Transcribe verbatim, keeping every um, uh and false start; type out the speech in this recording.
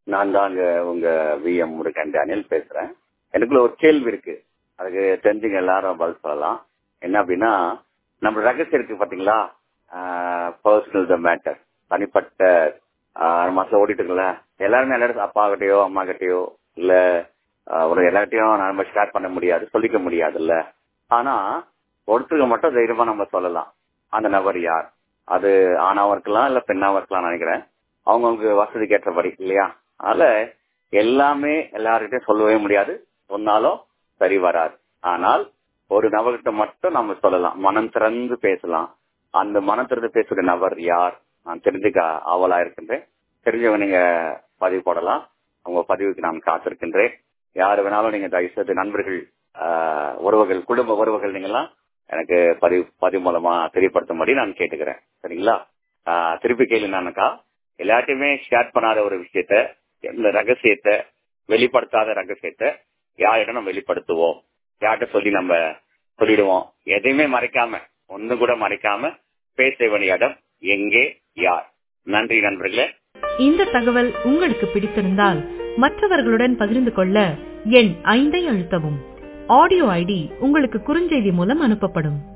நான் தாங்க உங்க வி எம் முருகன் டேனியல் பேசுறேன். எனக்குள்ள ஒரு கேள்வி இருக்கு, அதுக்கு தெரிஞ்சுங்க எல்லாரும் பதில் சொல்லலாம். என்ன அப்படின்னா, நம்ம ரகசியம் இருக்கு பாத்தீங்களா, பர்சனல் த மேட்டர், தனிப்பட்ட மாசம் ஓடிட்டு இருக்குல்ல, எல்லாருமே எல்லாரும் அப்பா கிட்டயோ அம்மா கிட்டயோ இல்ல ஒரு எல்லார்ட்டையும் நம்ம ஷேர் பண்ண முடியாது, சொல்லிக்க முடியாதுல்ல. ஆனா ஒருத்தருக்கு மட்டும் தைரியமா நம்ம சொல்லலாம். அந்த நபர் யார்? அது ஆணாவும் இருக்கலாம் இல்ல பெண்ணாவும் இருக்கலாம் நினைக்கிறேன். அவங்களுக்கு வசதிக்கு ஏற்றபடி இல்லையா. அதனால எல்லாமே எல்லார்கிட்டையும் சொல்லவே முடியாது, சொன்னாலும் சரி வராது. ஆனால் ஒரு நபர்கிட்ட மட்டும் நம்ம சொல்லலாம், மனம் திறந்து பேசலாம். அந்த மனம் திறந்து பேசுற நபர் யார் நான் தெரிஞ்சுக்க ஆவலா இருக்கின்றேன். தெரிஞ்சவங்க நீங்க பதிவு போடலாம், உங்க பதிவுக்கு நான் காத்திருக்கின்றேன். யாரு வேணாலும் நீங்க தயவு செய்து நண்பர்கள், உறவுகள், குடும்ப உறவுகள் நீங்கெல்லாம் எனக்கு பதிவு பதிவு மூலமா தெரியப்படுத்தும்படி நான் கேட்டுக்கிறேன். சரிங்களா? திருப்பி கேள்வி நானுக்கா, எல்லாத்தையுமே ஷேர் பண்ணாத ஒரு விஷயத்த, இந்த ரகசியத்தை, வெளிப்படுத்தாத ரகசியத்தை யாரிடம் நம்ம வெளிப்படுத்துவோம், யார்கிட்ட சொல்லி நம்ம சொல்லிடுவோம். எதையுமே மறைக்காம, ஒண்ணு கூட மறைக்காம பேச வேண்டிய இடம் எங்கே, யார்? நன்றி நண்பர்களே. இந்த தகவல் உங்களுக்கு பிடித்திருந்தால் மற்றவர்களுடன் பகிர்ந்து கொள்ள எண் ஐந்தை அழுத்தவும். ஆடியோ ஐடி உங்களுக்கு குறுஞ்செய்தி மூலம் அனுப்பப்படும்.